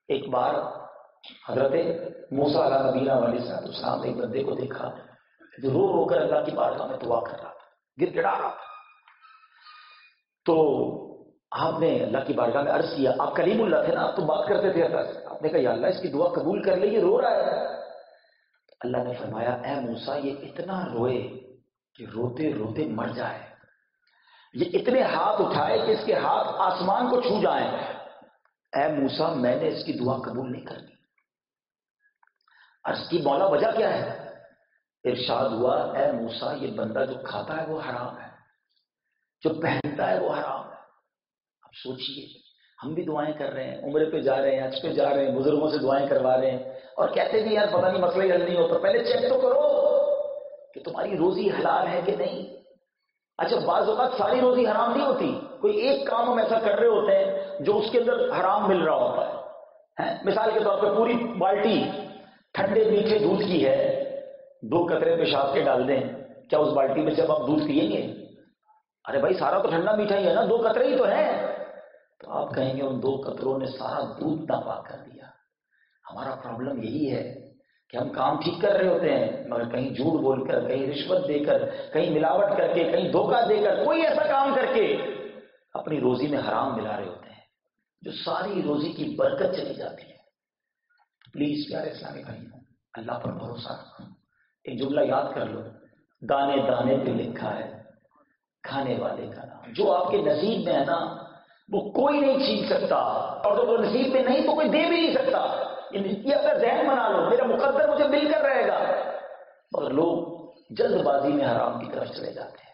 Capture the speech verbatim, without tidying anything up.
ایک بار حضرت موسیٰ علیہ نبینا علیہ السلام نے ایک بندے کو دیکھا جو رو رو کر اللہ کی بارگاہ میں دعا کر رہا تھا، گر گڑا رہا تھا. تو آپ نے اللہ کی بارگاہ میں عرض کیا، آپ کلیم اللہ تھے نا، آپ تو بات کرتے تھے اللہ سے. آپ نے کہا یا اللہ اس کی دعا قبول کر لے، یہ رو رہا ہے. اللہ نے فرمایا اے موسیٰ یہ اتنا روئے کہ روتے روتے مر جائے، یہ اتنے ہاتھ اٹھائے کہ اس کے ہاتھ آسمان کو چھو جائیں. اے موسیٰ میں نے اس کی دعا قبول نہیں کرنی. عرض کی مولا وجہ کیا ہے؟ ارشاد ہوا اے موسیٰ یہ بندہ جو کھاتا ہے وہ حرام ہے، جو پہنتا ہے وہ حرام ہے. اب سوچئے ہم بھی دعائیں کر رہے ہیں، عمرے پہ جا رہے ہیں، حج پہ جا رہے ہیں، بزرگوں سے دعائیں کروا رہے ہیں اور کہتے بھی یار پتہ نہیں مسئلہ ہی حل نہیں ہوتا. پہلے چیک تو کرو کہ تمہاری روزی حلال ہے کہ نہیں. اچھا بعض اوقات ساری روزی حرام نہیں ہوتی، کوئی ایک کام ہم ایسا کر رہے ہوتے ہیں جو اس کے اندر حرام مل رہا ہوتا ہے. مثال کے طور پہ پوری بالٹی ٹھنڈے میٹھے دودھ کی ہے، دو قطرے پیشاب کے ڈال دیں، کیا اس بالٹی میں جب آپ دودھ پیئیں گے؟ ارے بھائی سارا تو ٹھنڈا میٹھا ہی ہے نا، دو قطرے ہی تو ہیں. تو آپ کہیں گے ان دو قطروں نے سارا دودھ ناپاک کر دیا. ہمارا پرابلم یہی ہے کہ ہم کام ٹھیک کر رہے ہوتے ہیں مگر کہیں جھوٹ بول کر، کہیں رشوت دے کر، کہیں ملاوٹ کر کے، کہیں دھوکہ دے کر، کوئی ایسا کام کر کے اپنی روزی میں حرام ملا رہے ہوتے ہیں جو ساری روزی کی برکت چلی جاتی ہے. پلیز پیارے اسلامی بھائیوں اللہ پر بھروسہ رکھو. ایک جملہ یاد کر لو، دانے دانے پہ لکھا ہے کھانے والے کا نام. جو آپ کے نصیب میں ہے نا وہ کوئی نہیں چھین سکتا، اور جو نصیب میں نہیں تو کوئی دے بھی نہیں سکتا. یہ اگر ذہن بنا لو میرا مقدر مجھے مل کر رہے گا. اور لوگ جلد بازی میں حرام کی طرف چلے جاتے ہیں.